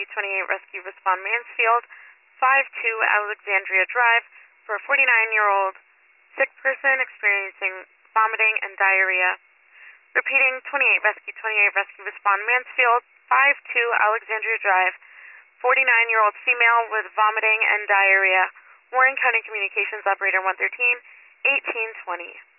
Rescue 28 Rescue Respond Mansfield, 52 Alexandria Drive, for a 49-year-old sick person experiencing vomiting and diarrhea. Repeating, 28 Rescue Respond Mansfield, 52 Alexandria Drive, 49-year-old female with vomiting and diarrhea. Warren County Communications Operator 113, 1820.